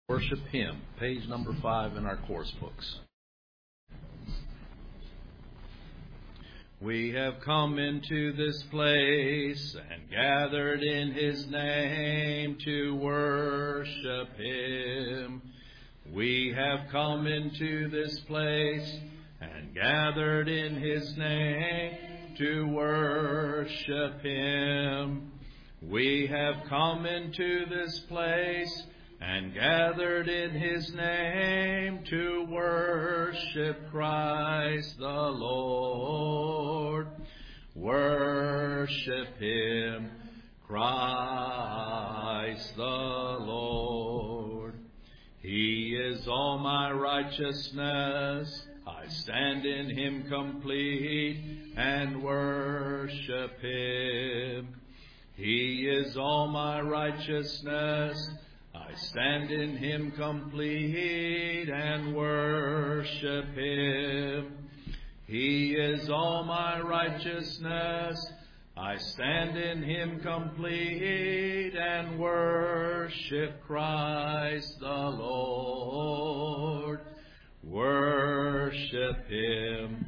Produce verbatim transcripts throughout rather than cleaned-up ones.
Worship Hymn, page number five in our course books. We have come into this place and gathered in His name to worship Him. We have come into this place and gathered in His name to worship Him. We have come into this place and gathered in His name to worship Christ the Lord. Worship Him, Christ the Lord. He is all my righteousness. I stand in Him complete and worship Him. He is all my righteousness. I stand in Him complete and worship Him. He is all my righteousness. I stand in Him complete and worship Christ the Lord. Worship Him,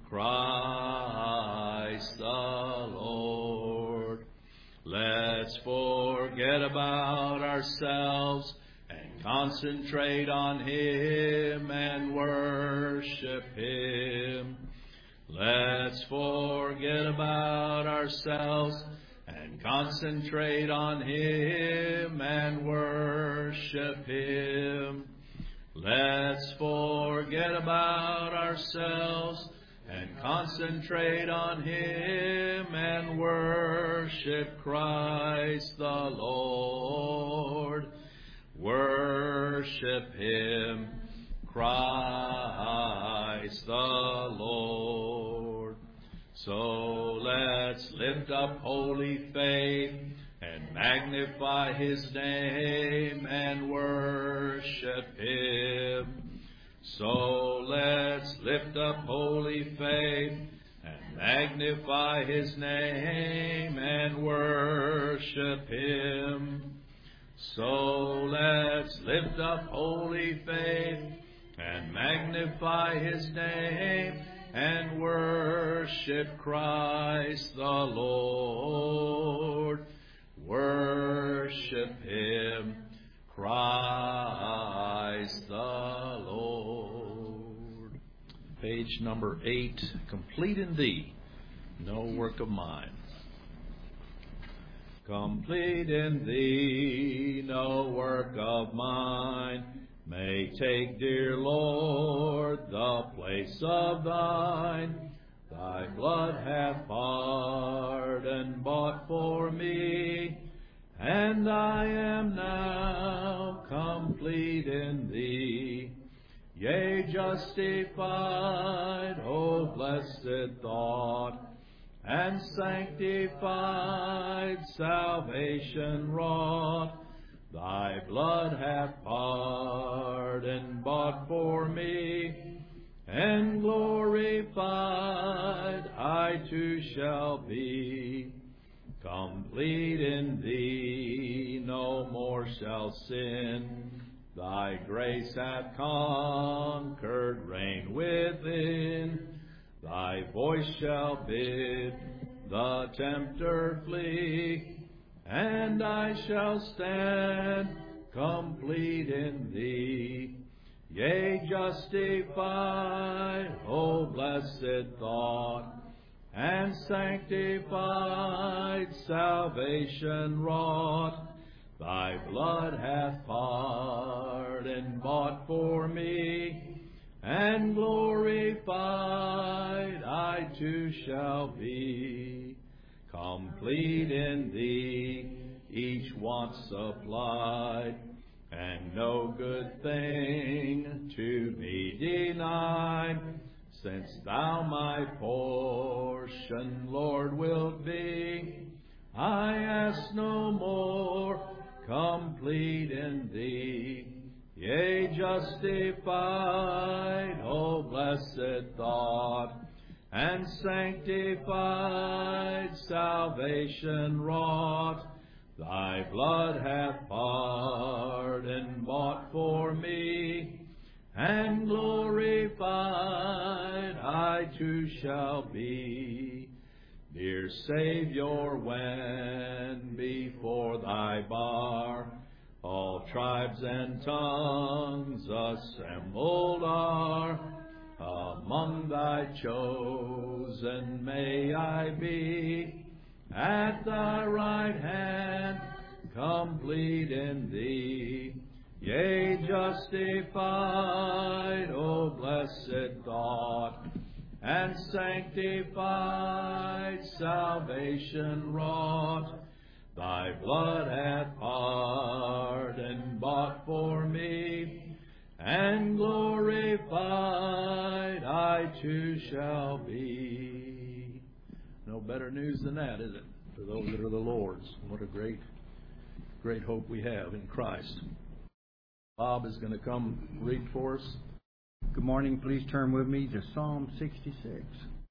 Christ the Lord. Let's forget about ourselves and concentrate on Him and worship Him. Let's forget about ourselves and concentrate on Him and worship Him. Let's forget about ourselves and concentrate on Him and worship Christ the Lord. Worship Him, Christ the Lord. So let's lift up holy faith and magnify His name and worship Him. So let's lift up holy faith and magnify His name and worship Him. So let's lift up holy faith and magnify His name and worship Christ the Lord. Worship Him, Christ the Lord. Page number eight, complete in Thee, no work of mine. Complete in Thee, no work of mine, may take, dear Lord, the place of Thine. Thy blood hath pardon bought for me, and I am now complete in Thee. Yea, justified, O blessed thought, and sanctified, salvation wrought. Thy blood hath pardon bought for me, and glorified I too shall be. Complete in Thee, no more shall sin. Thy grace hath conquered, reign within. Thy voice shall bid the tempter flee, and I shall stand complete in Thee. Yea, justified, O blessed thought, and sanctified, salvation wrought. Thy blood hath pardon bought for me, and glorified I too shall be. Complete in Thee, each want supplied, and no good thing to be denied. Since Thou my portion, Lord, wilt be, I ask no more. Complete in Thee, yea, justified, O blessed thought, and sanctified, salvation wrought. Thy blood hath pardon bought for me, and glorified I too shall be. Dear Savior, when before thy bar all tribes and tongues assembled are, among thy chosen may I be, at thy right hand, complete in thee. Yea, justified, O blessed thought, and sanctified, salvation wrought. Thy blood hath pardon bought for me, and glorified I too shall be. No better news than that, is it? For those that are the Lord's. What a great, great hope we have in Christ. Bob is going to come read for us. Good morning. Please turn with me to Psalm sixty-six.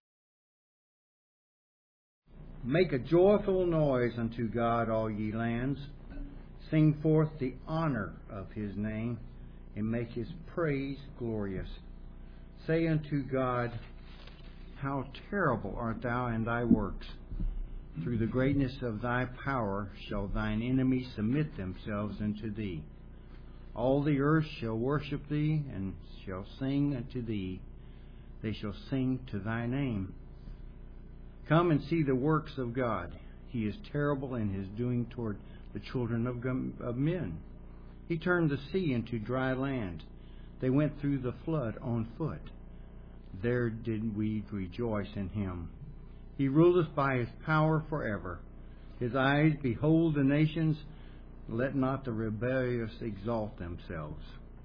Make a joyful noise unto God, all ye lands. Sing forth the honor of his name, and make his praise glorious. Say unto God, how terrible art thou in thy works. Through the greatness of thy power shall thine enemies submit themselves unto thee. All the earth shall worship thee, and shall sing unto thee. They shall sing to thy name. Come and see the works of God. He is terrible in his doing toward the children of, of men. He turned the sea into dry land. They went through the flood on foot. There did we rejoice in him. He ruled us by his power forever. His eyes behold the nations. Let not the rebellious exalt themselves.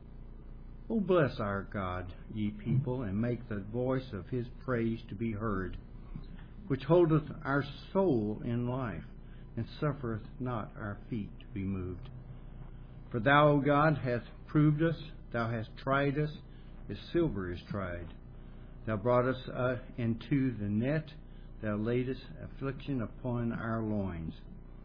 O bless our God, ye people, and make the voice of his praise to be heard, which holdeth our soul in life, and suffereth not our feet to be moved. For thou, O God, hast proved us, thou hast tried us, as silver is tried. Thou broughtest us uh, into the net, thou laidest affliction upon our loins.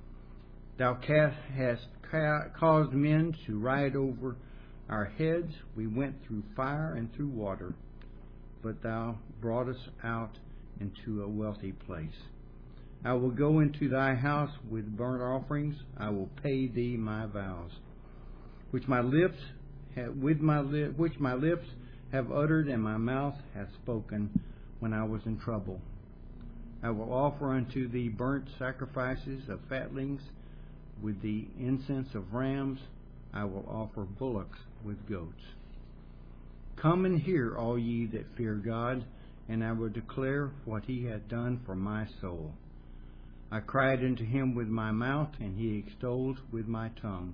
Thou hast caused men to ride over our heads. We went through fire and through water, but thou brought us out into a wealthy place. I will go into thy house with burnt offerings. I will pay thee my vows, which my lips have, with my li- which my lips have uttered, and my mouth hath spoken when I was in trouble. I will offer unto thee burnt sacrifices of fatlings. With the incense of rams, I will offer bullocks with goats. Come and hear, all ye that fear God, and I will declare what he hath done for my soul. I cried unto him with my mouth, and he extolled with my tongue.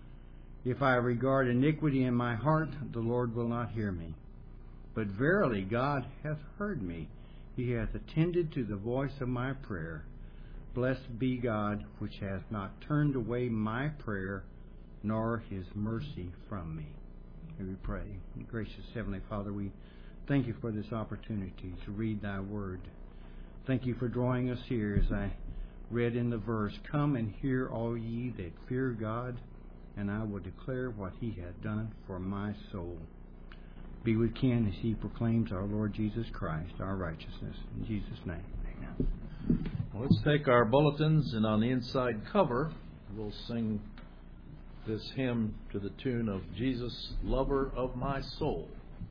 If I regard iniquity in my heart, the Lord will not hear me. But verily God hath heard me. He hath attended to the voice of my prayer. Blessed be God, which hath not turned away my prayer, nor his mercy from me. May we pray. Gracious Heavenly Father, we thank you for this opportunity to read thy word. Thank you for drawing us here, as I read in the verse, come and hear, all ye that fear God, and I will declare what he hath done for my soul. Be with Ken as he proclaims our Lord Jesus Christ, our righteousness. In Jesus' name, amen. Well, let's take our bulletins, and on the inside cover, we'll sing this hymn to the tune of Jesus, Lover of My Soul.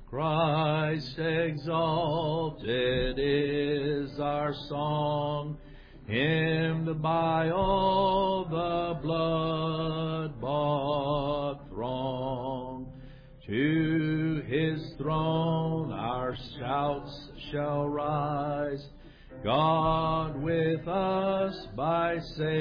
Christ exalted is our song, hymned by all the blood-bought throng. To his throne our shouts shall rise, God with us by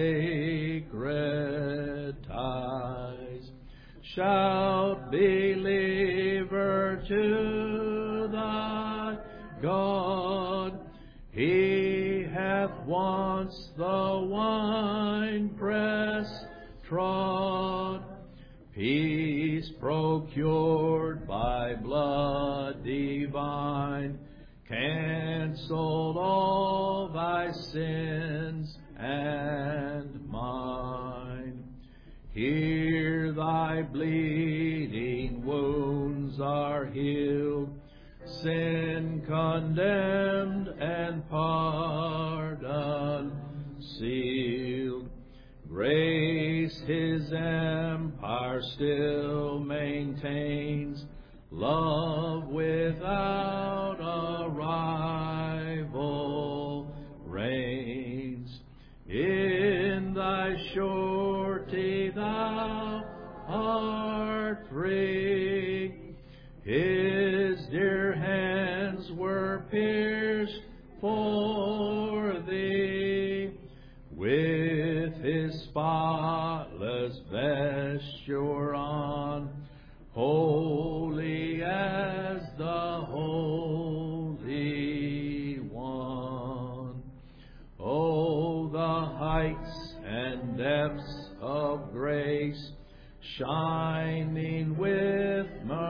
sacred ties. Shout, believer, to thy God, he hath once the winepress trod, peace procured by blood divine, cancelled all thy sins and mine. thy bleeding wounds are healed, sin condemned and pardon sealed. Grace his empire still maintains, love without a rival reigns. In thy surety thou art free. His dear hands were pierced for thee. With his spotless vesture on, holy as the Holy One. Oh, the heights and depths of grace, shining with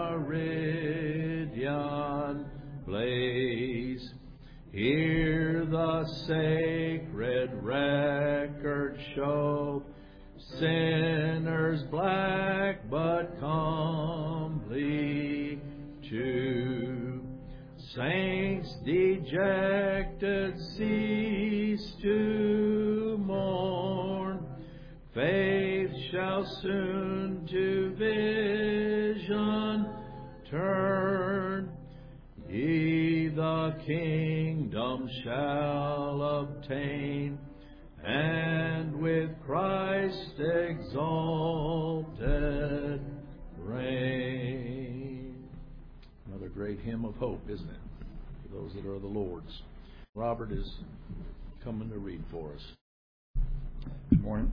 meridian blaze. Here the sacred record show, sinners black but comely too. Saints dejected cease to mourn. Faith shall soon to vision turn. Ye the kingdom shall obtain, and with Christ exalted reign. Another great hymn of hope, isn't it? For those that are the Lord's. Robert is coming to read for us. Good morning.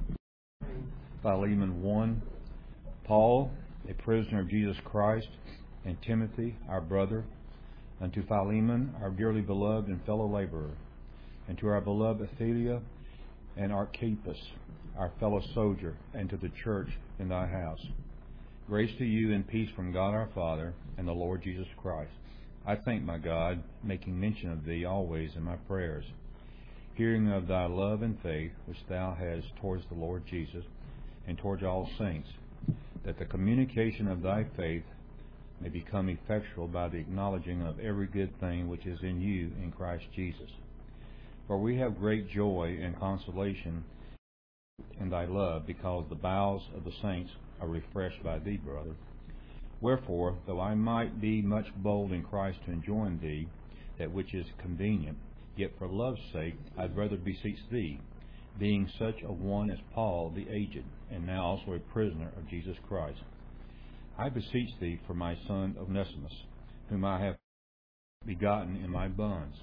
Philemon one. Paul, a prisoner of Jesus Christ, and Timothy, our brother, unto Philemon, our dearly beloved and fellow laborer, and to our beloved Athelia and Archippus, our fellow soldier, and to the church in thy house. Grace to you and peace from God our Father and the Lord Jesus Christ. I thank my God, making mention of thee always in my prayers, hearing of thy love and faith which thou hast towards the Lord Jesus and towards all saints, that the communication of thy faith may become effectual by the acknowledging of every good thing which is in you in Christ Jesus. For we have great joy and consolation in thy love, because the bowels of the saints are refreshed by thee, brother. Wherefore, though I might be much bold in Christ to enjoin thee that which is convenient, yet for love's sake I'd rather beseech thee, being such a one as Paul the aged, and now also a prisoner of Jesus Christ. I beseech thee for my son Onesimus, whom I have begotten in my bonds,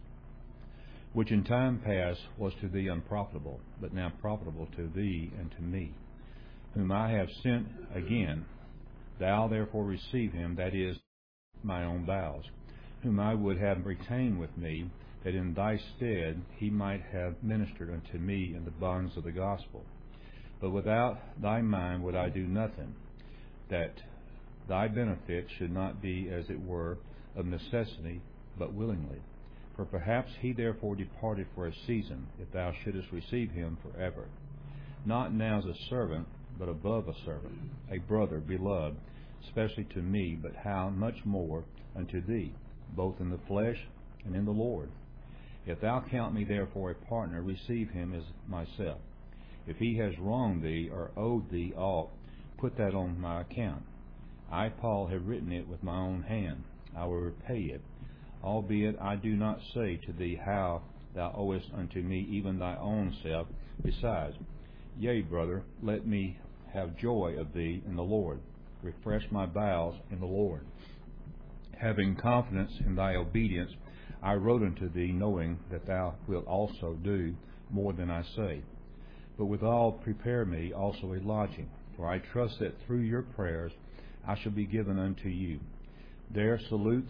which in time past was to thee unprofitable, but now profitable to thee and to me, whom I have sent again. Thou therefore receive him, that is, my own bowels, whom I would have retained with me, that in thy stead he might have ministered unto me in the bonds of the gospel. But without thy mind would I do nothing, that thy benefit should not be, as it were, of necessity, but willingly. For perhaps he therefore departed for a season, if thou shouldest receive him forever. Not now as a servant, but above a servant, a brother beloved, especially to me, but how much more unto thee, both in the flesh and in the Lord. If thou count me therefore a partner, receive him as myself. If he has wronged thee or owed thee aught, put that on my account. I, Paul, have written it with my own hand. I will repay it, albeit I do not say to thee how thou owest unto me even thy own self. Besides, yea, brother, let me have joy of thee in the Lord. Refresh my bowels in the Lord. Having confidence in thy obedience, I wrote unto thee, knowing that thou wilt also do more than I say. But withal prepare me also a lodging, for I trust that through your prayers I shall be given unto you. There salute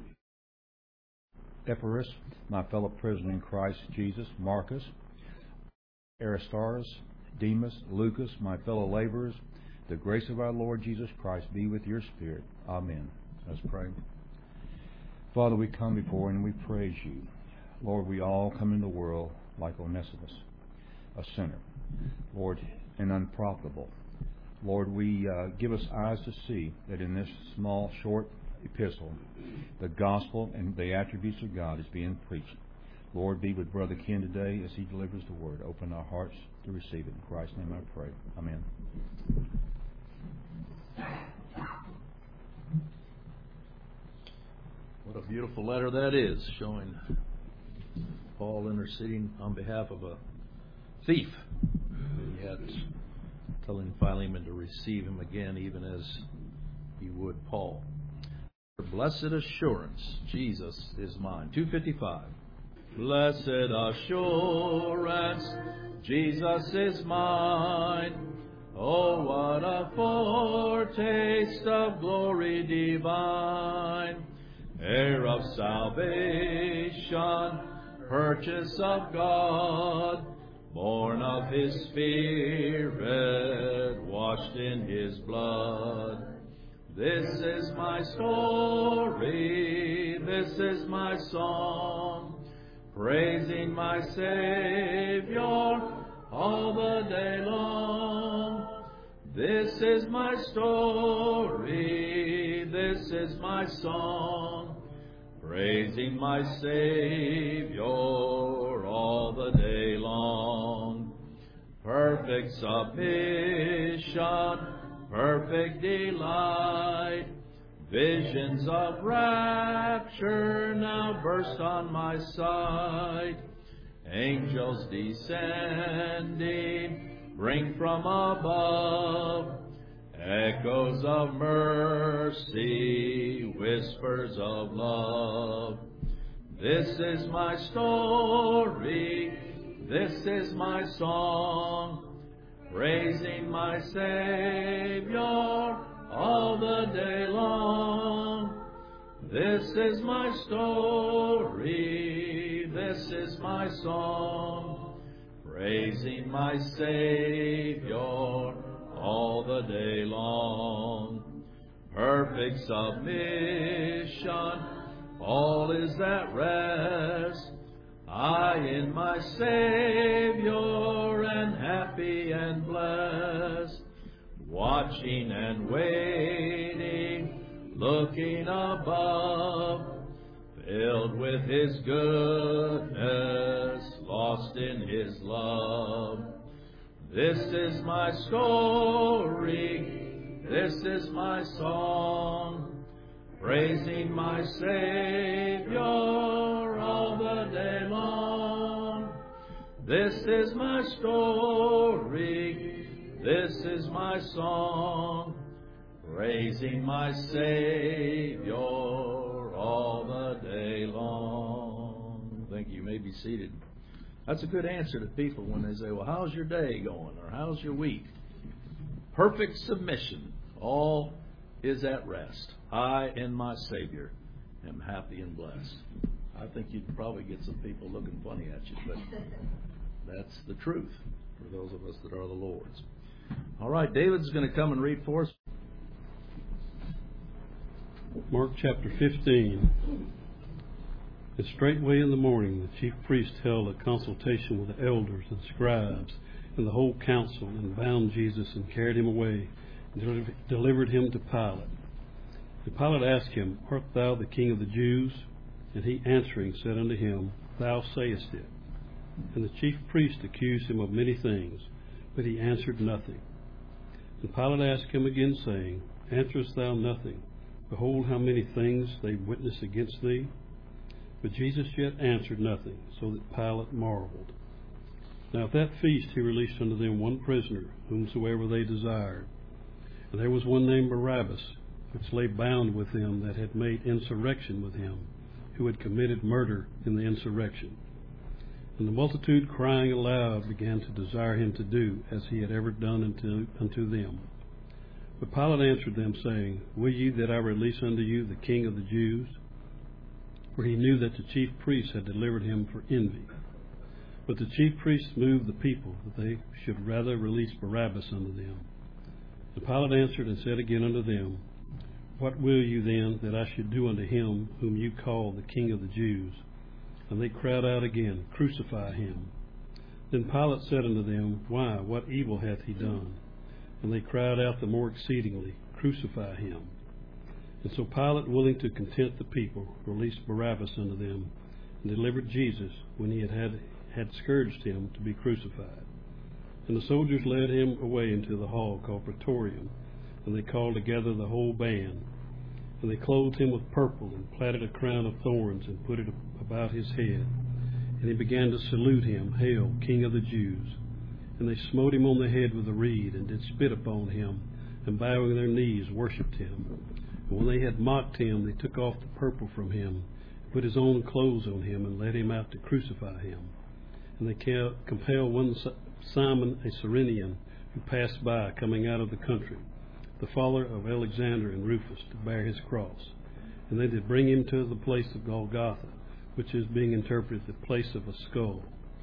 Epaphras, my fellow prisoner in Christ Jesus, Marcus, Aristarchus, Demas, Lucas, my fellow laborers. The grace of our Lord Jesus Christ be with your spirit. Amen. Let's pray. Father, we come before and we praise you. Lord, we all come in the world like Onesimus, a sinner, Lord, and unprofitable. Lord, we uh, give us eyes to see that in this small, short epistle, the gospel and the attributes of God is being preached. Lord, be with Brother Ken today as he delivers the word. Open our hearts to receive it. In Christ's name I pray. Amen. What a beautiful letter that is, showing Paul interceding on behalf of a thief. And yet telling Philemon to receive him again, even as he would Paul. Blessed assurance, Jesus is mine. two fifty-five. Blessed assurance, Jesus is mine. Oh, what a foretaste of glory divine. Heir of salvation, purchase of God, born of His Spirit, washed in His blood. This is my story, this is my song, praising my Savior all the day long. This is my story, this is my song, praising my Savior all the day long. Perfect submission, perfect delight, visions of rapture now burst on my sight. Angels descending bring from above echoes of mercy, whispers of love. This is my story, this is my song, praising my Savior all the day long. This is my story, this is my song, praising my Savior all the day long. Perfect submission, all is at rest. I in my Savior am happy and blessed, watching and waiting, looking above, filled with His goodness, lost in His love. This is my story, this is my song, praising my Savior all the day long. This is my story, this is my song, praising my Savior all the day long. Thank you. You may be seated. That's a good answer to people when they say, well, how's your day going? Or how's your week? Perfect submission. All is at rest. I and my Savior am happy and blessed. I think you'd probably get some people looking funny at you, but that's the truth for those of us that are the Lord's. All right, David's going to come and read for us. Mark chapter fifteen. And straightway in the morning the chief priest held a consultation with the elders and scribes and the whole council, and bound Jesus and carried him away and delivered him to Pilate. And Pilate asked him, Art thou the king of the Jews? And he answering said unto him, Thou sayest it. And the chief priest accused him of many things, but he answered nothing. And Pilate asked him again, saying, Answerest thou nothing? Behold, how many things they witness against thee. But Jesus yet answered nothing, so that Pilate marveled. Now at that feast he released unto them one prisoner, whomsoever they desired. And there was one named Barabbas, which lay bound with them that had made insurrection with him, who had committed murder in the insurrection. And the multitude crying aloud began to desire him to do as he had ever done unto, unto them. But Pilate answered them, saying, Will ye that I release unto you the King of the Jews? For he knew that the chief priests had delivered him for envy. But the chief priests moved the people, that they should rather release Barabbas unto them. And Pilate answered and said again unto them, What will you then that I should do unto him whom you call the King of the Jews? And they cried out again, Crucify him. Then Pilate said unto them, Why, what evil hath he done? And they cried out the more exceedingly, Crucify him. And so Pilate, willing to content the people, released Barabbas unto them, and delivered Jesus, when he had, had had scourged him, to be crucified. And the soldiers led him away into the hall called Praetorium, and they called together the whole band. And they clothed him with purple, and platted a crown of thorns, and put it about his head. And he began to salute him, Hail, King of the Jews! And they smote him on the head with a reed, and did spit upon him, and bowing their knees worshipped him. And when they had mocked him, they took off the purple from him, put his own clothes on him, and led him out to crucify him. And they compelled one Simon, a Cyrenian, who passed by, coming out of the country, the father of Alexander and Rufus, to bear his cross. And they did bring him to the place of Golgotha, which is being interpreted the place of a skull.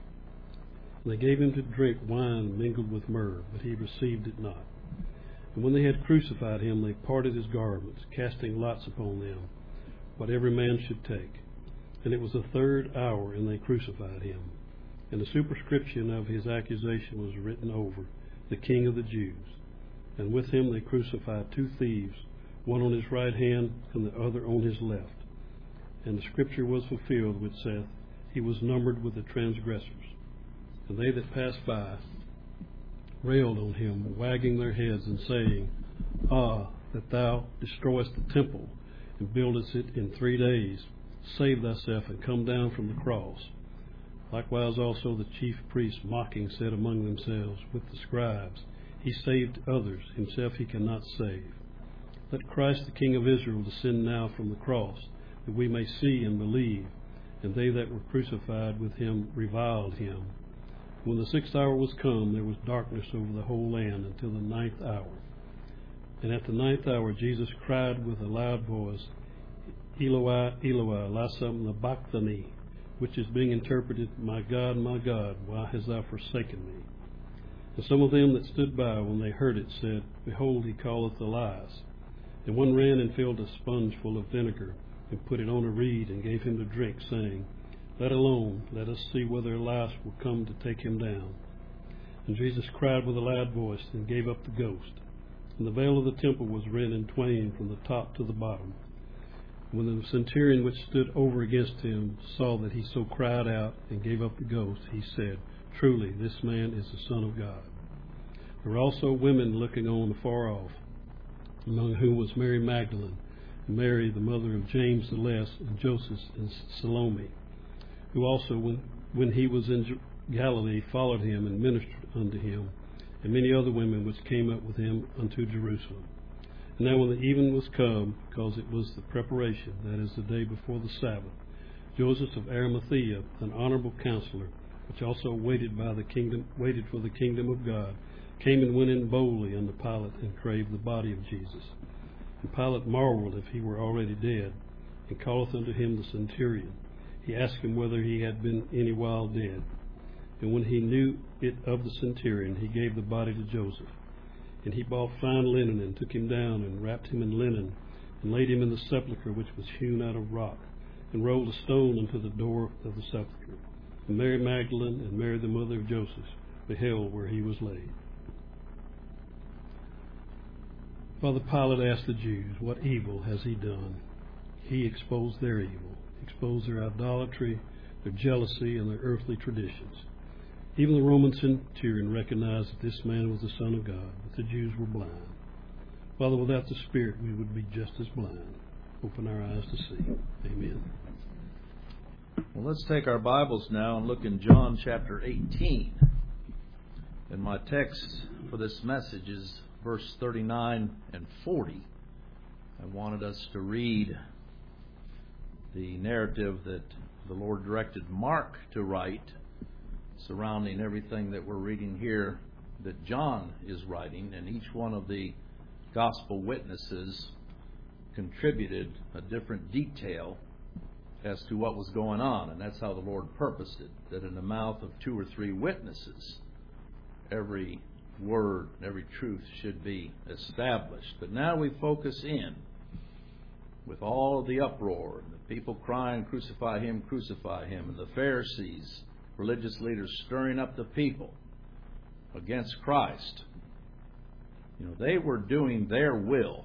And they gave him to drink wine mingled with myrrh, but he received it not. And when they had crucified him, they parted his garments, casting lots upon them, what every man should take. And it was the third hour, and they crucified him. And the superscription of his accusation was written over, The King of the Jews. And with him they crucified two thieves, one on his right hand and the other on his left. And the scripture was fulfilled, which saith, He was numbered with the transgressors. And they that passed by railed on him, wagging their heads and saying, Ah, that thou destroyest the temple, and buildest it in three days, save thyself, and come down from the cross. Likewise also the chief priests, mocking, said among themselves with the scribes, He saved others, himself he cannot save. Let Christ the King of Israel descend now from the cross, that we may see and believe. And they that were crucified with him reviled him. When the sixth hour was come, there was darkness over the whole land until the ninth hour. And at the ninth hour Jesus cried with a loud voice, Eloi, Eloi, lama sabachthani, which is being interpreted, My God, my God, why hast thou forsaken me? And some of them that stood by, when they heard it, said, Behold, he calleth Elias. And one ran and filled a sponge full of vinegar, and put it on a reed, and gave him to drink, saying, Let alone, let us see whether Elias will come to take him down. And Jesus cried with a loud voice, and gave up the ghost. And the veil of the temple was rent in twain from the top to the bottom. When the centurion which stood over against him saw that he so cried out and gave up the ghost, he said, Truly, this man is the Son of God. There were also women looking on afar off, among whom was Mary Magdalene, and Mary, the mother of James the Less, and Joseph, and Salome, who also, when, when he was in Galilee, followed him and ministered unto him, and many other women which came up with him unto Jerusalem. And now when the even was come, because it was the preparation, that is, the day before the Sabbath, Joseph of Arimathea, an honorable counselor, which also waited by the kingdom, waited for the kingdom of God, came and went in boldly unto Pilate, and craved the body of Jesus. And Pilate marveled if he were already dead, and calleth unto him the centurion. He asked him whether he had been any while dead. And when he knew it of the centurion, he gave the body to Joseph. And he bought fine linen, and took him down, and wrapped him in linen, and laid him in the sepulchre which was hewn out of rock, and rolled a stone unto the door of the sepulchre. And Mary Magdalene and Mary the mother of Joseph beheld where he was laid. Father Pilate asked the Jews, What evil has he done? He exposed their evil, exposed their idolatry, their jealousy, and their earthly traditions. Even the Roman centurion recognized that this man was the Son of God, but the Jews were blind. Father, without the Spirit, we would be just as blind. Open our eyes to see. Amen. Well, let's take our Bibles now and look in John chapter eighteen. And my text for this message is verse thirty-nine and forty. I wanted us to read the narrative that the Lord directed Mark to write surrounding everything that we're reading here that John is writing, and each one of the gospel witnesses contributed a different detail as to what was going on, and that's how the Lord purposed it, that in the mouth of two or three witnesses every word, every truth should be established. But now we focus in with all of the uproar, and the people crying, Crucify him, crucify him, and the Pharisees, religious leaders, stirring up the people against Christ. You know, they were doing their will.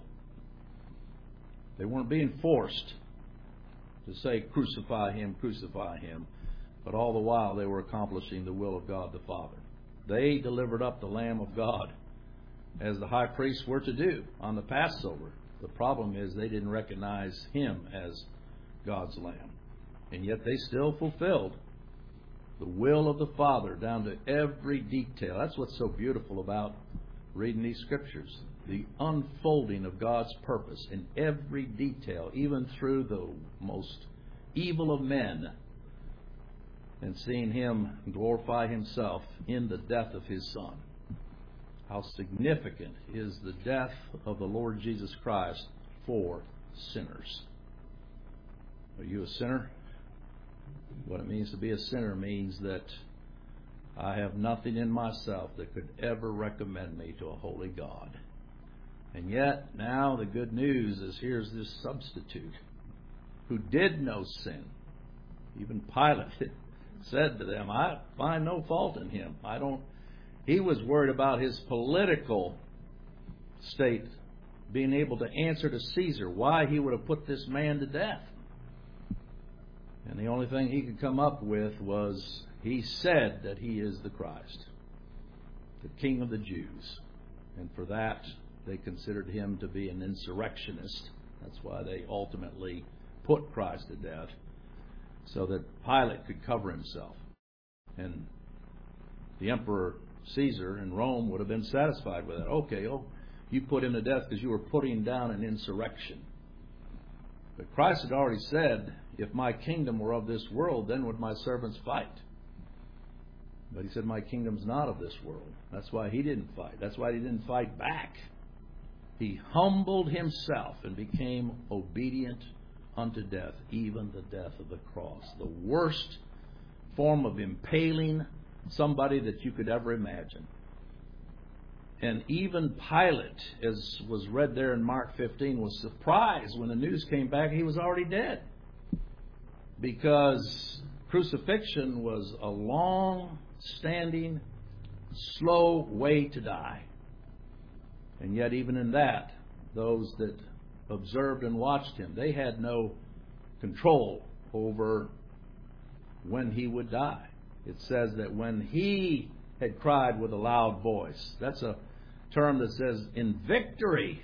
They weren't being forced to say, crucify him, crucify him. But all the while they were accomplishing the will of God the Father. They delivered up the Lamb of God as the high priests were to do on the Passover. The problem is they didn't recognize him as God's Lamb. And yet they still fulfilled the will of the Father down to every detail. That's what's so beautiful about reading these Scriptures. The unfolding of God's purpose in every detail, even through the most evil of men, and seeing him glorify himself in the death of his Son. How significant is the death of the Lord Jesus Christ for sinners. Are you a sinner? What it means to be a sinner means that I have nothing in myself that could ever recommend me to a holy God. And yet, now the good news is here's this substitute who did no sin. Even Pilate said to them, I find no fault in him. I don't. He was worried about his political state, being able to answer to Caesar why he would have put this man to death. And the only thing he could come up with was, he said that he is the Christ, the King of the Jews. And for that, they considered him to be an insurrectionist. That's why they ultimately put Christ to death, so that Pilate could cover himself. And the Emperor Caesar in Rome would have been satisfied with that. Okay, oh, you put him to death because you were putting down an insurrection. But Christ had already said, if my kingdom were of this world, then would my servants fight. But he said, my kingdom's not of this world. That's why he didn't fight. That's why he didn't fight back. He humbled himself and became obedient unto death, even the death of the cross. The worst form of impaling somebody that you could ever imagine. And even Pilate, as was read there in Mark fifteen, was surprised when the news came back he was already dead. Because crucifixion was a long-standing, slow way to die. And yet even in that, those that observed and watched him, they had no control over when he would die. It says that when he had cried with a loud voice, that's a term that says in victory,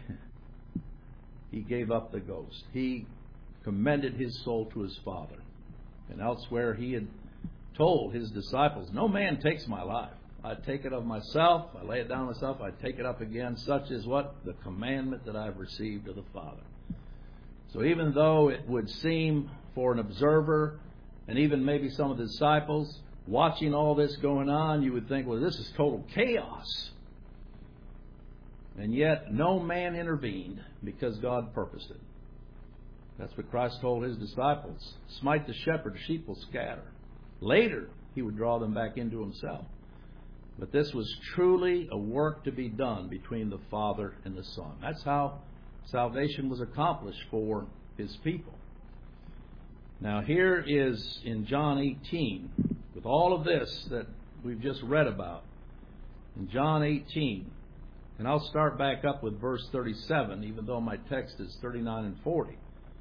he gave up the ghost. He commended his soul to his Father. And elsewhere he had told his disciples, no man takes my life. I take it of myself, I lay it down myself, I take it up again. Such is what? The commandment that I've received of the Father. So even though it would seem for an observer, and even maybe some of the disciples, watching all this going on, you would think, well, this is total chaos. And yet no man intervened because God purposed it. That's what Christ told his disciples. Smite the shepherd, the sheep will scatter. Later, he would draw them back into himself. But this was truly a work to be done between the Father and the Son. That's how salvation was accomplished for his people. Now here is in John eighteen, with all of this that we've just read about, in John eighteen, and I'll start back up with verse thirty-seven, even though my text is thirty-nine and forty.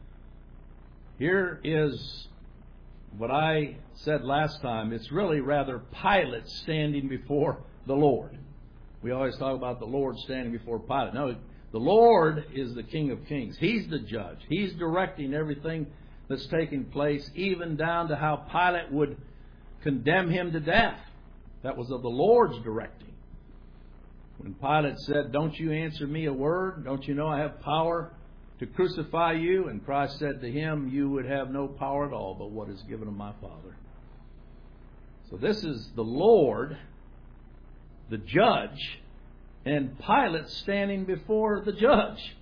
Here is what I said last time. It's really rather Pilate standing before the Lord. We always talk about the Lord standing before Pilate. No, the Lord is the King of Kings. He's the judge. He's directing everything that's taking place, even down to how Pilate would condemn him to death. That was of the Lord's directing. When Pilate said, don't you answer me a word? Don't you know I have power to crucify you? And Christ said to him, you would have no power at all but what is given of my Father. So this is the Lord, the judge, and Pilate standing before the judge.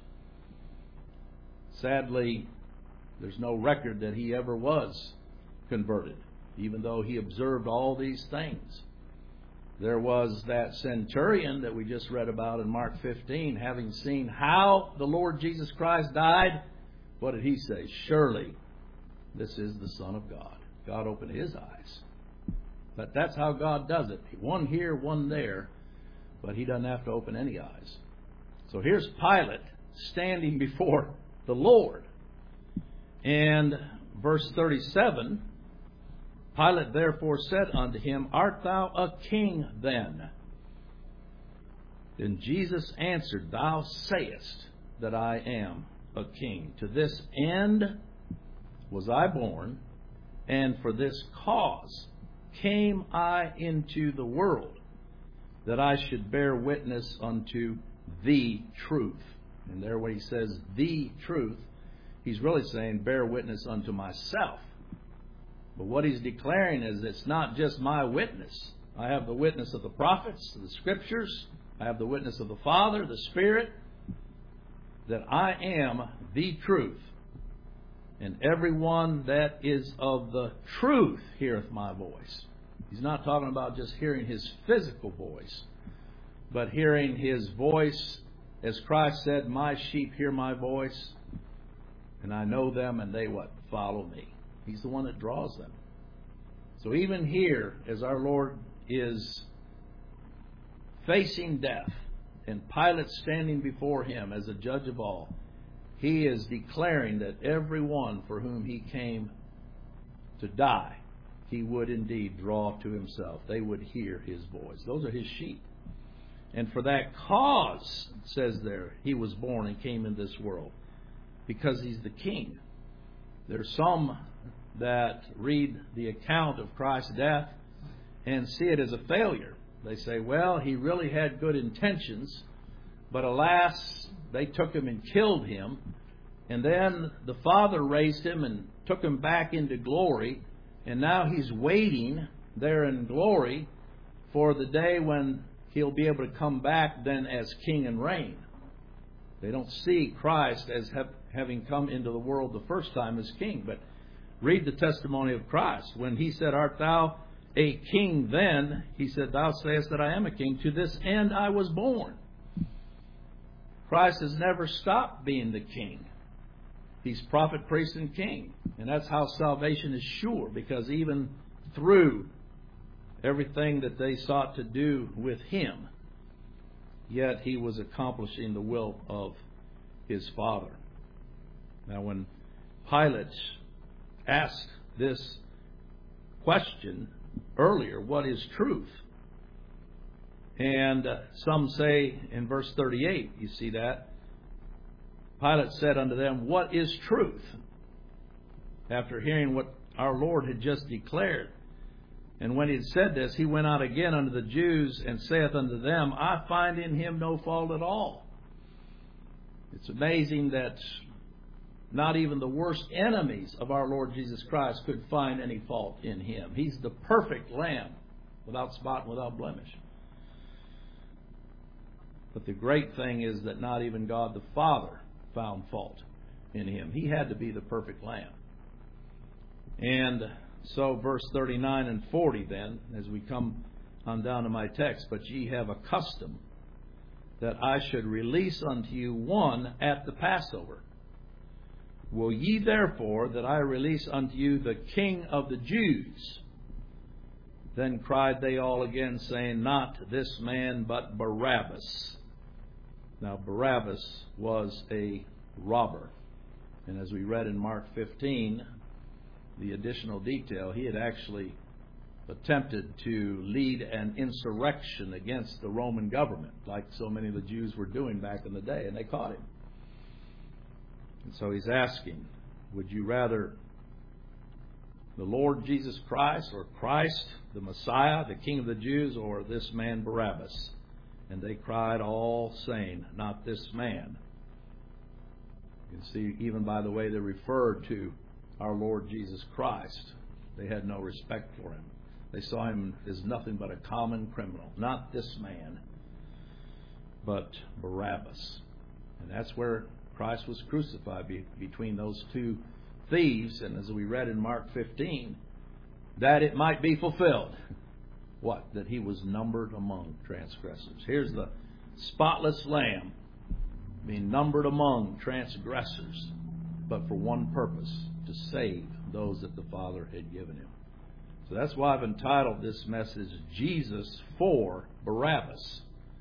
Sadly, there's no record that he ever was converted, even though he observed all these things. There was that centurion that we just read about in Mark fifteen, having seen how the Lord Jesus Christ died. What did he say? Surely this is the Son of God. God opened his eyes. But that's how God does it. One here, one there. But he doesn't have to open any eyes. So here's Pilate standing before the Lord. And verse thirty-seven, Pilate therefore said unto him, Art thou a king then? Then Jesus answered, Thou sayest that I am a king. To this end was I born, and for this cause came I into the world, that I should bear witness unto the truth. And there when he says the truth, he's really saying bear witness unto myself. But what he's declaring is it's not just my witness. I have the witness of the prophets, the scriptures. I have the witness of the Father, the Spirit, that I am the truth. And everyone that is of the truth heareth my voice. He's not talking about just hearing his physical voice, but hearing his voice, as Christ said, My sheep hear my voice, and I know them, and they what? Follow me. He's the one that draws them. So even here, as our Lord is facing death, and Pilate standing before him as a judge of all, he is declaring that everyone for whom he came to die, he would indeed draw to himself. They would hear his voice. Those are his sheep. And for that cause, it says there, he was born and came in this world, because he's the king. There's some that read the account of Christ's death and see it as a failure. They say, well, he really had good intentions, but alas, they took him and killed him. And then the Father raised him and took him back into glory. And now he's waiting there in glory for the day when he'll be able to come back then as king and reign. They don't see Christ as have, having come into the world the first time as king. But read the testimony of Christ. When he said, Art thou a king then? He said, Thou sayest that I am a king. To this end I was born. Christ has never stopped being the king. He's prophet, priest, and king. And that's how salvation is sure, because even through everything that they sought to do with him, yet he was accomplishing the will of his Father. Now when Pilate asked this question earlier, what is truth? And uh, some say in verse thirty-eight, you see that, Pilate said unto them, What is truth? After hearing what our Lord had just declared. And when he had said this, he went out again unto the Jews, and saith unto them, I find in him no fault at all. It's amazing that not even the worst enemies of our Lord Jesus Christ could find any fault in him. He's the perfect Lamb, without spot and without blemish. But the great thing is that not even God the Father found fault in him. He had to be the perfect Lamb. And so verse thirty-nine and forty then, as we come on down to my text, But ye have a custom that I should release unto you one at the Passover. Will ye therefore that I release unto you the King of the Jews? Then cried they all again, saying, Not this man, but Barabbas. Now Barabbas was a robber. And as we read in Mark fifteen, the additional detail, he had actually attempted to lead an insurrection against the Roman government, like so many of the Jews were doing back in the day, and they caught him. And so he's asking, would you rather the Lord Jesus Christ, or Christ, the Messiah, the King of the Jews, or this man Barabbas? And they cried all saying, Not this man. You can see even by the way they referred to our Lord Jesus Christ, they had no respect for him. They saw him as nothing but a common criminal. Not this man, but Barabbas. And that's where Christ was crucified, be, between those two thieves. And as we read in Mark fifteen, that it might be fulfilled. What? That he was numbered among transgressors. Here's the spotless Lamb being numbered among transgressors, but for one purpose, to save those that the Father had given him. So that's why I've entitled this message, Jesus for Barabbas.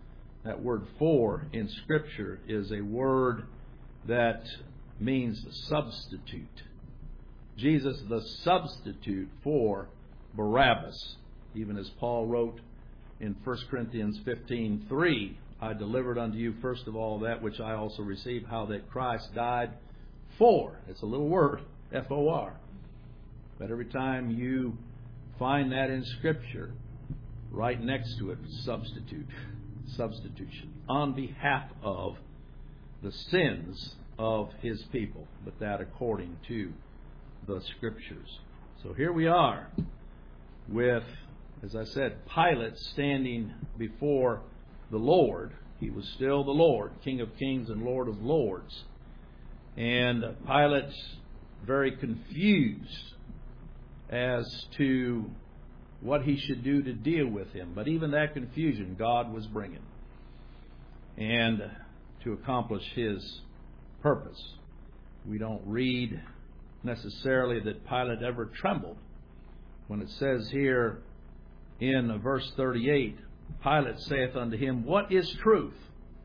that word for in Scripture is a word that means substitute. Jesus, the substitute for Barabbas. Even as Paul wrote in First Corinthians fifteen three, I delivered unto you first of all that which I also received, how that Christ died for. It's a little word, F O R. But every time you find that in Scripture, right next to it, substitute, substitution, on behalf of the sins of His people, but that according to the Scriptures. So here we are with, as I said, Pilate standing before the Lord. He was still the Lord, King of Kings and Lord of Lords. And Pilate very confused as to what he should do to deal with him. But even that confusion God was bringing, and to accomplish His purpose. We don't read necessarily that Pilate ever trembled. When it says here in verse thirty-eight, Pilate saith unto him, What is truth?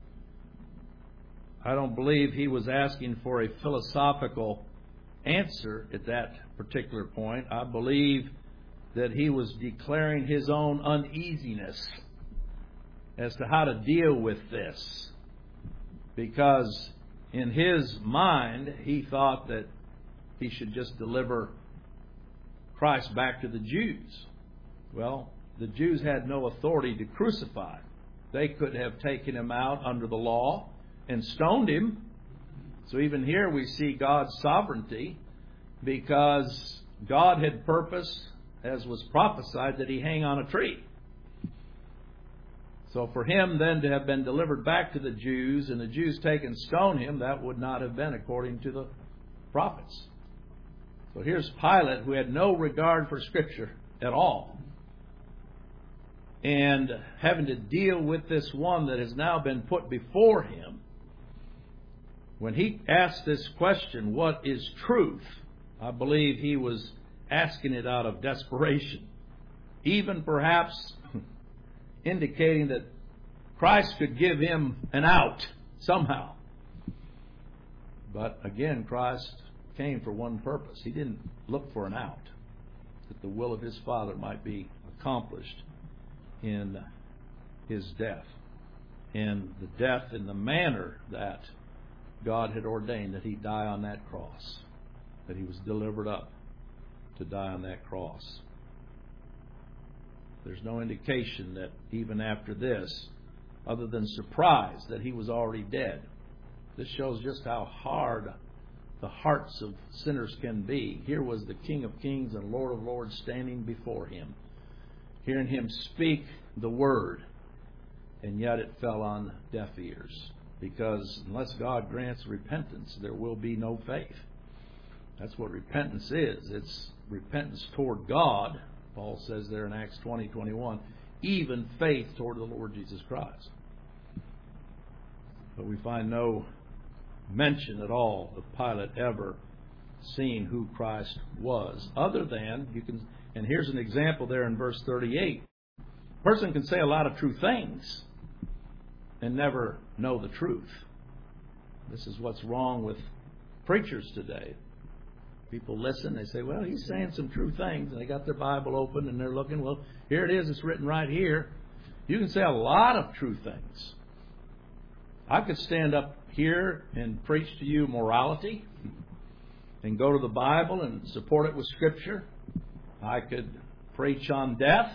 I don't believe he was asking for a philosophical answer at that particular point. I believe that he was declaring his own uneasiness as to how to deal with this. Because in his mind, he thought that he should just deliver Christ back to the Jews. Well, the Jews had no authority to crucify. They could have taken Him out under the law and stoned Him. So even here we see God's sovereignty, because God had purposed, as was prophesied, that He hang on a tree. So for Him then to have been delivered back to the Jews, and the Jews take and stone Him, that would not have been according to the prophets. So here's Pilate, who had no regard for Scripture at all, and having to deal with this one that has now been put before him. When he asked this question, what is truth? I believe he was asking it out of desperation, even perhaps indicating that Christ could give him an out somehow. But again, Christ came for one purpose. He didn't look for an out, that the will of His Father might be accomplished in His death, and the death in the manner that God had ordained, that He die on that cross, that He was delivered up to die on that cross. There's no indication that even after this, other than surprise that He was already dead. This shows just how hard the hearts of sinners can be. Here was the King of Kings and Lord of Lords standing before Him, hearing Him speak the Word, and yet it fell on deaf ears. Because unless God grants repentance, there will be no faith. That's what repentance is. It's repentance toward God. Paul says there in Acts twenty twenty-one, even faith toward the Lord Jesus Christ. But we find no mention at all of Pilate ever seeing who Christ was, other than you can. And here's an example there in verse thirty-eight. A person can say a lot of true things and never know the truth. This is what's wrong with preachers today. People listen, they say, well, he's saying some true things, and they got their Bible open and they're looking, well, here it is, it's written right here. You can say a lot of true things. I could stand up here and preach to you morality and go to the Bible and support it with Scripture. I could preach on death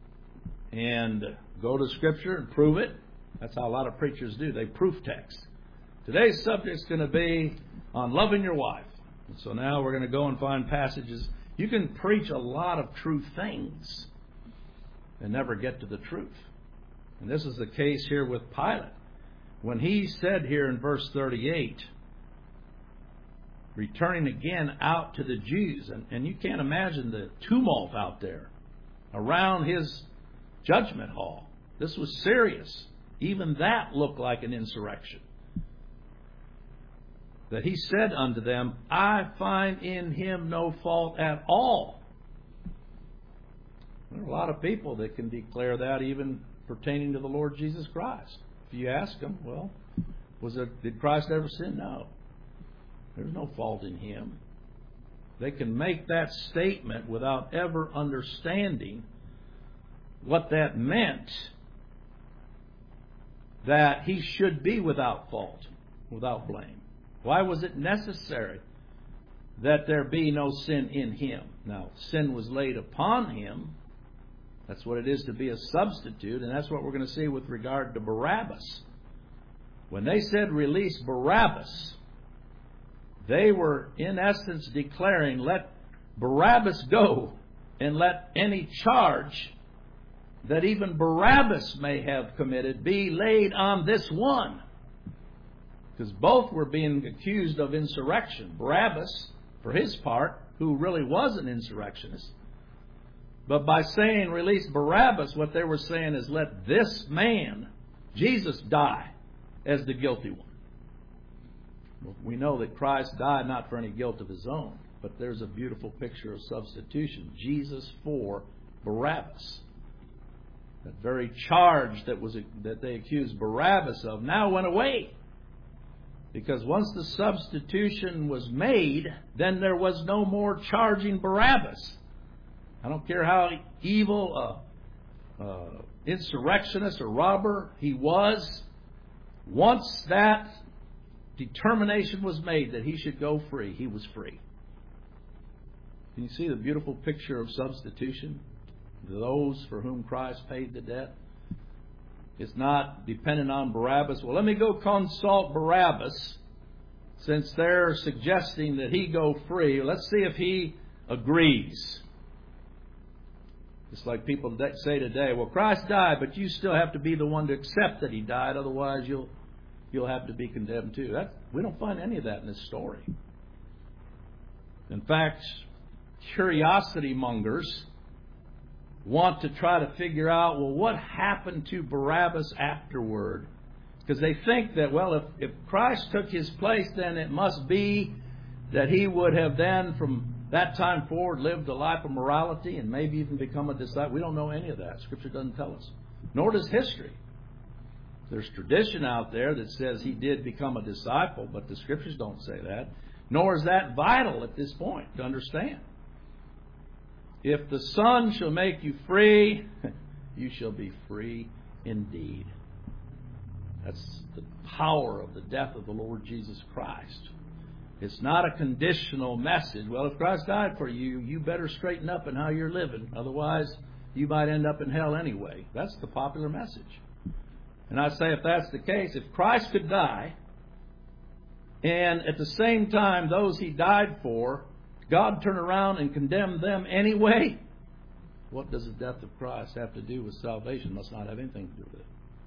and go to Scripture and prove it. That's how a lot of preachers do. They proof text. Today's subject is going to be on loving your wife. And so now we're going to go and find passages. You can preach a lot of true things and never get to the truth. And this is the case here with Pilate. When he said here in verse thirty-eight, returning again out to the Jews, and, and you can't imagine the tumult out there around his judgment hall. This was serious. Even that looked like an insurrection. That he said unto them, I find in him no fault at all. There are a lot of people that can declare that, even pertaining to the Lord Jesus Christ. If you ask them, well, was it, did Christ ever sin? No. There's no fault in Him. They can make that statement without ever understanding what that meant, that He should be without fault, without blame. Why was it necessary that there be no sin in Him? Now, sin was laid upon Him. That's what it is to be a substitute, and that's what we're going to see with regard to Barabbas. When they said release Barabbas, they were in essence declaring, let Barabbas go, and let any charge that even Barabbas may have committed be laid on this one. Because both were being accused of insurrection. Barabbas, for his part, who really was an insurrectionist. But by saying release Barabbas, what they were saying is let this man, Jesus, die as the guilty one. Well, we know that Christ died not for any guilt of His own, but there's a beautiful picture of substitution. Jesus for Barabbas. That very charge that was that they accused Barabbas of now went away. Because once the substitution was made, then there was no more charging Barabbas. I don't care how evil uh, uh, insurrectionist or robber he was. Once that determination was made that he should go free, he was free. Can you see the beautiful picture of substitution? Those for whom Christ paid the debt. It's not dependent on Barabbas. Well, let me go consult Barabbas since they're suggesting that he go free. Let's see if he agrees. It's like people say today, well, Christ died, but you still have to be the one to accept that He died. Otherwise, you'll you'll have to be condemned too. That, we don't find any of that in this story. In fact, curiosity mongers want to try to figure out, well, what happened to Barabbas afterward? Because they think that, well, if, if Christ took His place, then it must be that He would have then, from that time forward, lived a life of morality and maybe even become a disciple. We don't know any of that. Scripture doesn't tell us. Nor does history. There's tradition out there that says he did become a disciple, but the Scriptures don't say that. Nor is that vital at this point to understand. If the Son shall make you free, you shall be free indeed. That's the power of the death of the Lord Jesus Christ. It's not a conditional message. Well, if Christ died for you, you better straighten up in how you're living. Otherwise, you might end up in hell anyway. That's the popular message. And I say if that's the case, if Christ could die, and at the same time those He died for, God turn around and condemn them anyway, what does the death of Christ have to do with salvation? It must not have anything to do with it.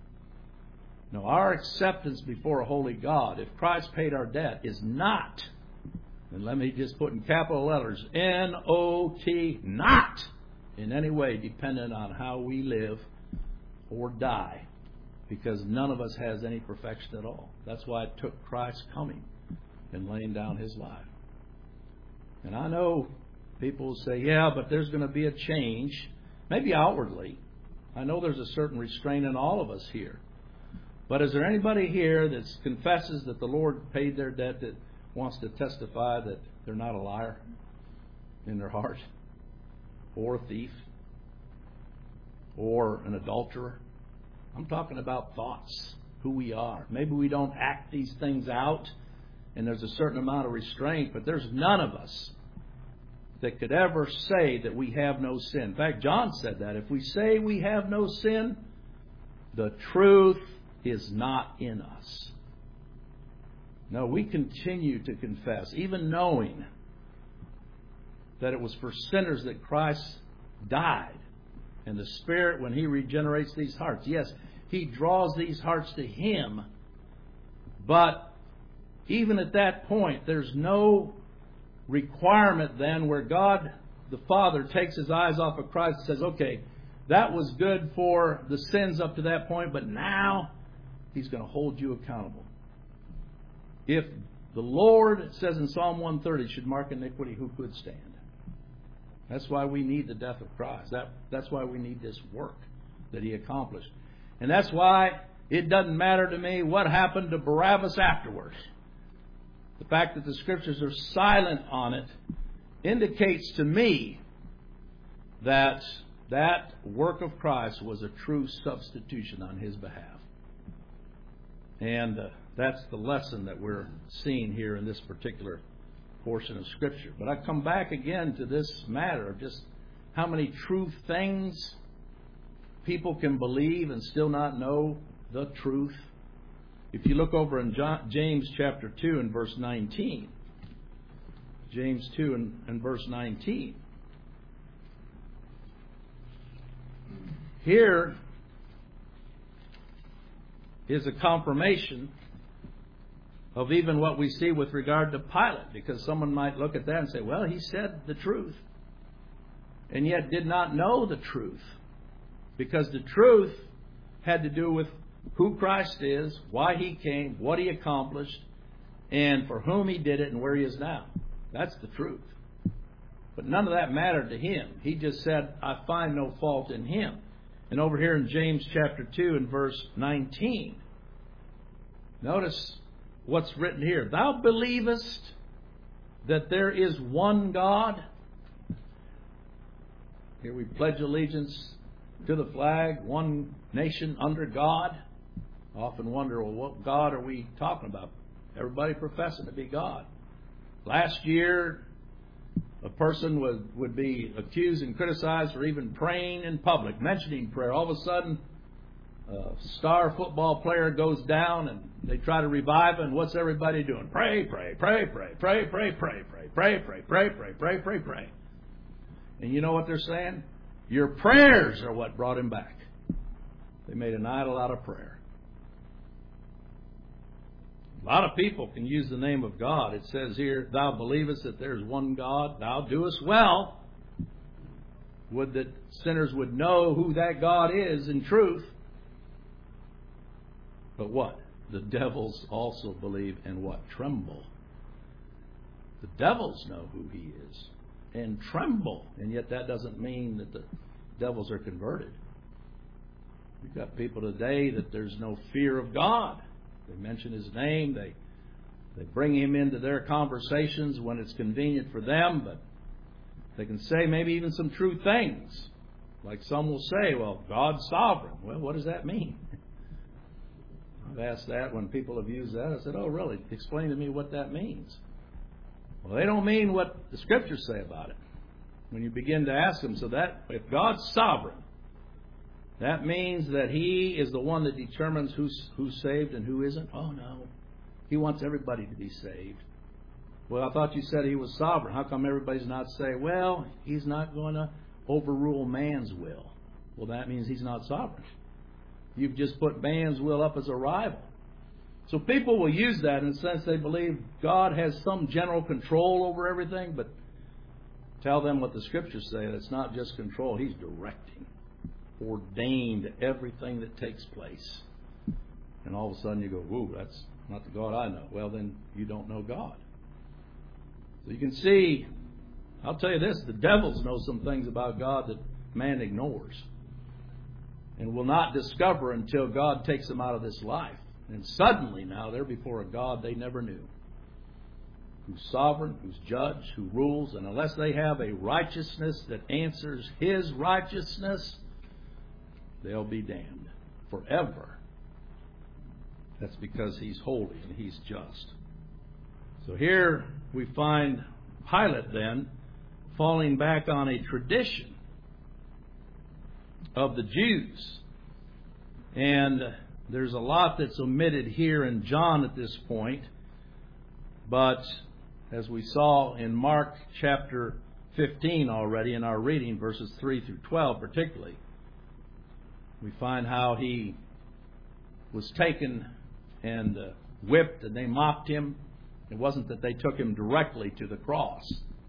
No, our acceptance before a holy God, if Christ paid our debt, is not, and let me just put in capital letters, N O T, not in any way dependent on how we live or die, because none of us has any perfection at all. That's why it took Christ coming and laying down His life. And I know people say, yeah, but there's going to be a change, maybe outwardly. I know there's a certain restraint in all of us here. But is there anybody here that confesses that the Lord paid their debt that wants to testify that they're not a liar in their heart? Or a thief? Or an adulterer? I'm talking about thoughts, who we are. Maybe we don't act these things out, and there's a certain amount of restraint, but there's none of us that could ever say that we have no sin. In fact, John said that. If we say we have no sin, the truth is not in us. No, we continue to confess, even knowing that it was for sinners that Christ died. And the Spirit, when He regenerates these hearts, yes, He draws these hearts to Him. But even at that point, there's no requirement then where God the Father takes His eyes off of Christ and says, okay, that was good for the sins up to that point, but now He's going to hold you accountable. If the Lord, it says in Psalm one thirty, should mark iniquity, who could stand? That's why we need the death of Christ. That, that's why we need this work that He accomplished. And that's why It doesn't matter to me what happened to Barabbas afterwards. The fact that the Scriptures are silent on it indicates to me that that work of Christ was a true substitution on His behalf. And uh, that's the lesson that we're seeing here in this particular portion of Scripture. But I come back again to this matter of just how many true things people can believe and still not know the truth. If you look over in John, James chapter two and verse nineteen, James two and, and verse nineteen, here is a confirmation of even what we see with regard to Pilate, because someone might look at that and say, well, he said the truth, and yet did not know the truth, because the truth had to do with who Christ is, why He came, what He accomplished, and for whom He did it, and where He is now. That's the truth. But none of that mattered to Him. He just said, I find no fault in Him. And over here in James chapter two and verse nineteen, notice what's written here. Thou believest that there is one God? Here we pledge allegiance to the flag, one nation under God. I often wonder, well, what God are we talking about? Everybody professing to be God. Last year, a person would, would be accused and criticized for even praying in public, mentioning prayer. All of a sudden, a star football player goes down and they try to revive him. What's everybody doing? Pray, pray, pray, pray, pray, pray, pray, pray, pray, pray, pray, pray, pray, pray, pray. And you know what they're saying? Your prayers are what brought him back. They made an idol out of prayer. A lot of people can use the name of God. It says here, thou believest that there's one God, thou doest well. Would that sinners would know who that God is in truth. But what? The devils also believe and what? Tremble. The devils know who He is and tremble. And yet that doesn't mean that the devils are converted. You've got people today that there's no fear of God. They mention His name. They they bring Him into their conversations when it's convenient for them. But they can say maybe even some true things. Like some will say, well, God's sovereign. Well, what does that mean? I've asked that when people have used that. I said, oh, really? Explain to me what that means. Well, they don't mean what the Scriptures say about it. When you begin to ask them, so that if God's sovereign, that means that He is the one that determines who's, who's saved and who isn't? Oh, no. He wants everybody to be saved. Well, I thought you said He was sovereign. How come everybody's not saying, well, He's not going to overrule man's will? Well, that means He's not sovereign. You've just put man's will up as a rival. So people will use that in the sense they believe God has some general control over everything, but tell them what the Scriptures say. It's not just control. He's directing. Ordained everything that takes place. And all of a sudden you go, whoa, that's not the God I know. Well, then you don't know God. So you can see, I'll tell you this, the devils know some things about God that man ignores and will not discover until God takes them out of this life. And suddenly now they're before a God they never knew, who's sovereign, who's judge, who rules, and unless they have a righteousness that answers His righteousness, they'll be damned forever. That's because He's holy and He's just. So here we find Pilate then falling back on a tradition of the Jews. And there's a lot that's omitted here in John at this point. But as we saw in Mark chapter fifteen already in our reading, verses three through twelve particularly, we find how He was taken and uh, whipped, and they mocked Him. It wasn't that they took Him directly to the cross.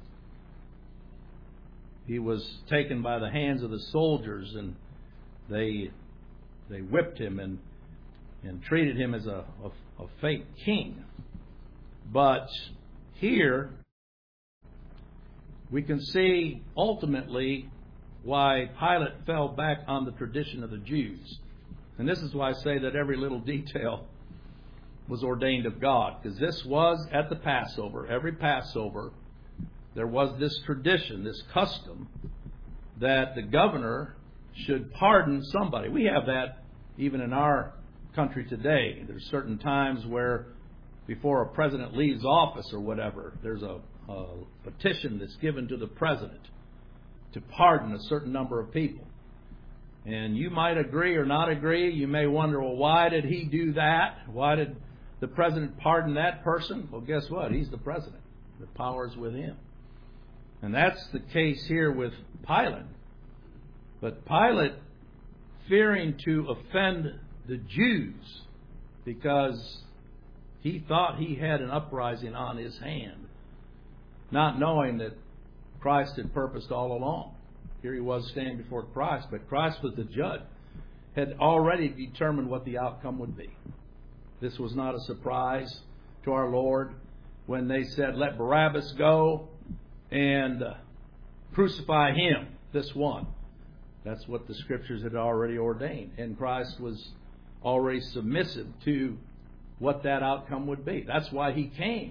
He was taken by the hands of the soldiers, and they they whipped Him and and treated Him as a, a, a fake king. But here we can see ultimately why Pilate fell back on the tradition of the Jews. And this is why I say that every little detail was ordained of God, because this was at the Passover. Every Passover, there was this tradition, this custom, that the governor should pardon somebody. We have that even in our country today. There's certain times where before a president leaves office or whatever, there's a, a petition that's given to the president to pardon a certain number of people. And you might agree or not agree. You may wonder, well, why did he do that? Why did the president pardon that person? Well, guess what? He's the president. The power's with him. And that's the case here with Pilate. But Pilate, fearing to offend the Jews, because he thought he had an uprising on his hand, not knowing that Christ had purposed all along. Here he was standing before Christ, but Christ was the judge, had already determined what the outcome would be. This was not a surprise to our Lord when they said, let Barabbas go and uh, crucify him, this one. That's what the Scriptures had already ordained. And Christ was already submissive to what that outcome would be. That's why he came.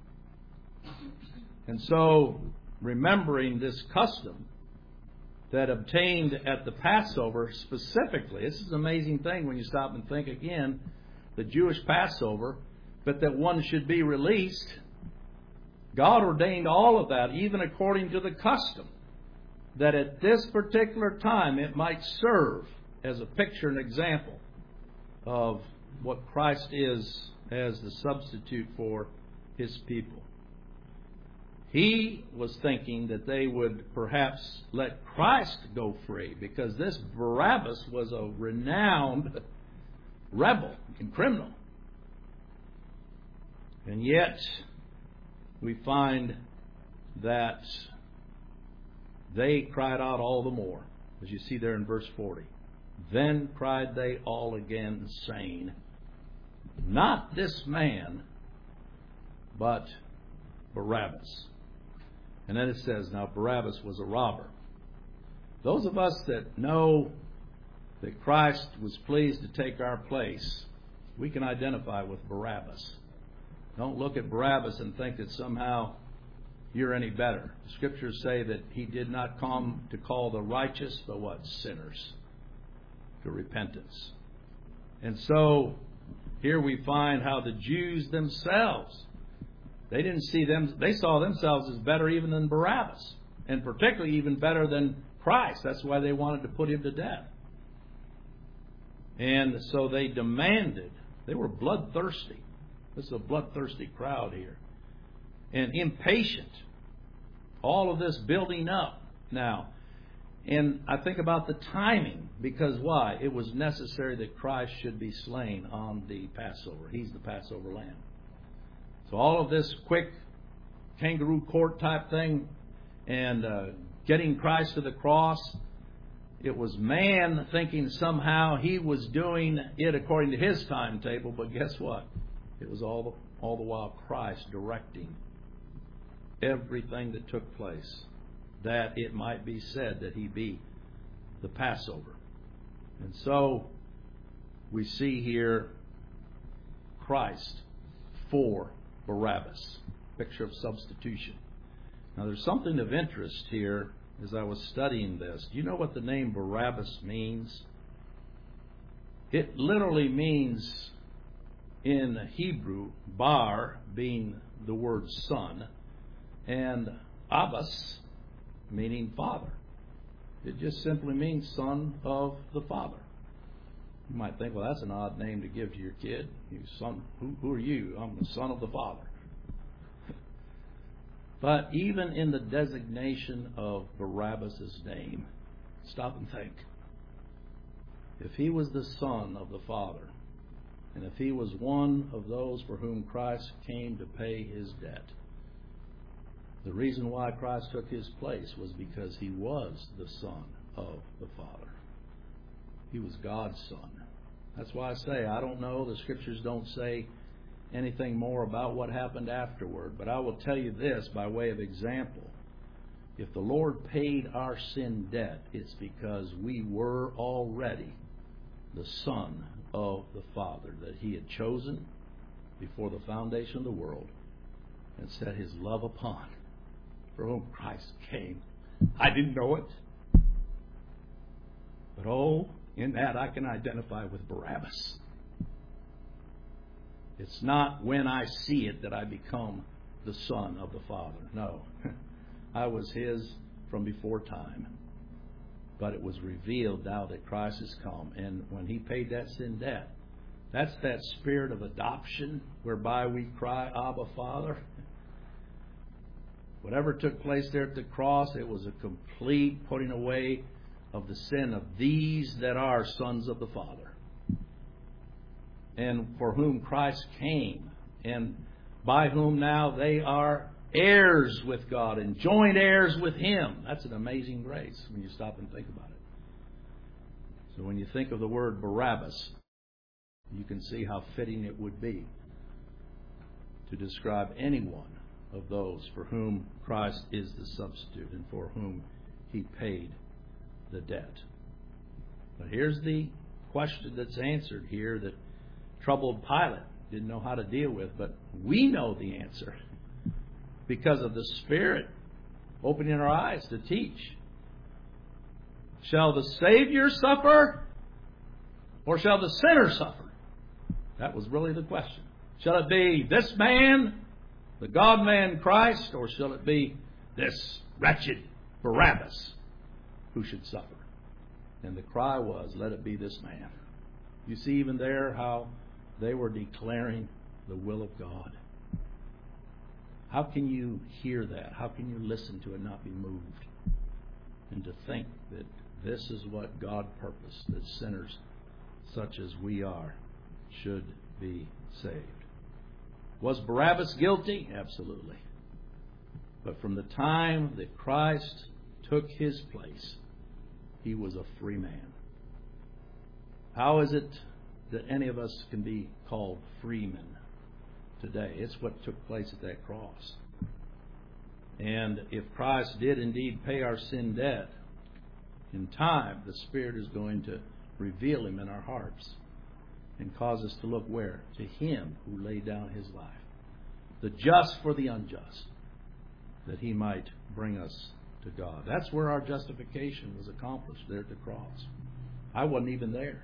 And so, remembering this custom that obtained at the Passover specifically, this is an amazing thing when you stop and think again, the Jewish Passover, but that one should be released. God ordained all of that, even according to the custom, that at this particular time it might serve as a picture and example of what Christ is as the substitute for his people. He was thinking that they would perhaps let Christ go free, because this Barabbas was a renowned rebel and criminal. And yet, we find that they cried out all the more, as you see there in verse forty. Then cried they all again, saying, not this man, but Barabbas. And then it says, now Barabbas was a robber. Those of us that know that Christ was pleased to take our place, we can identify with Barabbas. Don't look at Barabbas and think that somehow you're any better. The Scriptures say that he did not come to call the righteous, but what? Sinners to repentance. And so here we find how the Jews themselves, they didn't see them, they saw themselves as better even than Barabbas, and particularly even better than Christ. That's why they wanted to put him to death. And so they demanded, they were bloodthirsty. This is a bloodthirsty crowd here. And impatient. All of this building up now. And I think about the timing, because why? It was necessary that Christ should be slain on the Passover. He's the Passover lamb. So all of this quick kangaroo court type thing and uh, getting Christ to the cross, it was man thinking somehow he was doing it according to his timetable, but guess what? It was all the, all the while Christ directing everything that took place, that it might be said that he be the Passover. And so we see here Christ for Barabbas, picture of substitution. Now there's something of interest here as I was studying this. Do you know what the name Barabbas means? It literally means in Hebrew, bar being the word son, and Abbas meaning father. It just simply means son of the father. You might think, well, that's an odd name to give to your kid. You son, who, who are you? I'm the son of the father. But even in the designation of Barabbas' name, stop and think. If he was the son of the Father, and if he was one of those for whom Christ came to pay his debt, the reason why Christ took his place was because he was the Son of the Father. He was God's Son. That's why I say, I don't know, the Scriptures don't say anything more about what happened afterward, but I will tell you this by way of example. If the Lord paid our sin debt, it's because we were already the Son of the Father that He had chosen before the foundation of the world and set His love upon, for whom Christ came. I didn't know it. But oh, in that I can identify with Barabbas. It's not when I see it that I become the Son of the Father. No. I was His from before time. But it was revealed now that Christ has come. And when He paid that sin debt, that's that spirit of adoption whereby we cry, Abba, Father. Whatever took place there at the cross, it was a complete putting away of the sin of these that are sons of the Father, and for whom Christ came, and by whom now they are heirs with God and joint heirs with Him. That's an amazing grace when you stop and think about it. So when you think of the word Barabbas, you can see how fitting it would be to describe any one of those for whom Christ is the substitute and for whom He paid the debt. But here's the question that's answered here that troubled Pilate didn't know how to deal with, but we know the answer because of the Spirit opening our eyes to teach. Shall the Savior suffer, or shall the sinner suffer? That was really the question. Shall it be this man, the God-man Christ, or shall it be this wretched Barabbas who should suffer? And the cry was, let it be this man. You see even there how they were declaring the will of God. How can you hear that? How can you listen to it and not be moved? And to think that this is what God purposed, that sinners such as we are should be saved. Was Barabbas guilty? Absolutely. But from the time that Christ took His place, He was a free man. How is it that any of us can be called freemen today? It's what took place at that cross. And if Christ did indeed pay our sin debt, in time the Spirit is going to reveal Him in our hearts and cause us to look where? To Him who laid down His life, the just for the unjust, that He might bring us to God. That's where our justification was accomplished, there at the cross. I wasn't even there.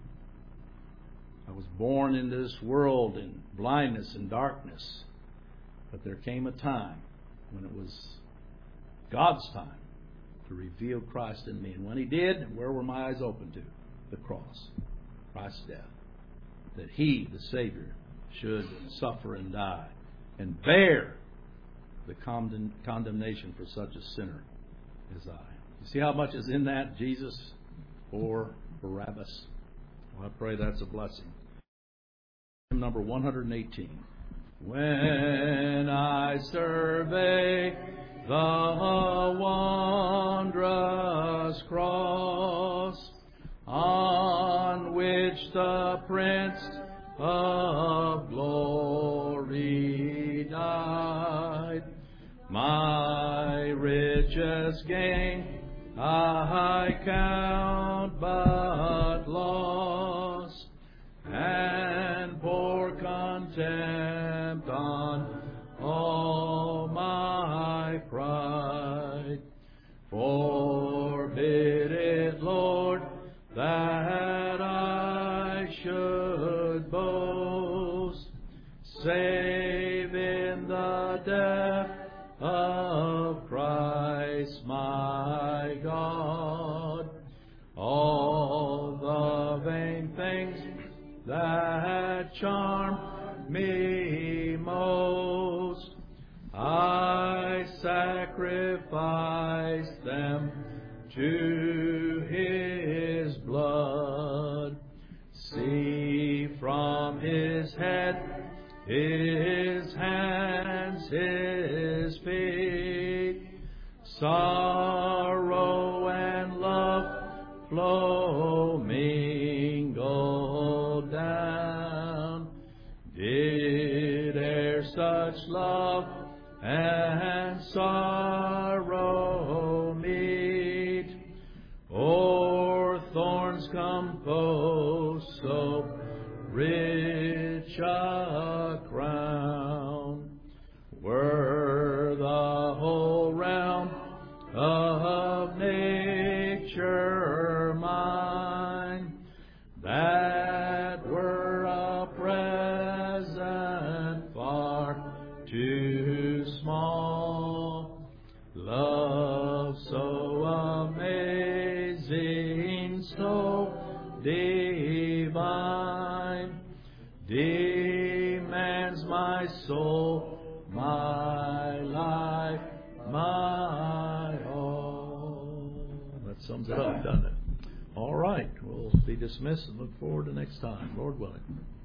I was born into this world in blindness and darkness. But there came a time when it was God's time to reveal Christ in me. And when He did, where were my eyes open to? The cross, Christ's death. That He, the Savior, should suffer and die and bear the condemn- condemnation for such a sinner as I. You see how much is in that, Jesus or Barabbas? Well, I pray that's a blessing. Hymn number one hundred eighteen. When I survey the wondrous cross on which the Prince of glory died, my richest gain I count but loss, and pour contempt on all my pride. Forbid it, Lord, that I should boast, save in the death of Christ my God. All the vain things that charm me most, I sacrifice them to His blood. See from His head, His hands, His feet, sorrow and love flow mingled down. Did e'er such love and sorrow meet, o'er thorns come composed so rich a crown, were the whole round of nature mine, that were a present far too small. Love so amazing, so divine, demands my soul, my life, my all. That sums it up, doesn't it? All right, we'll be dismissed and look forward to next time, Lord willing.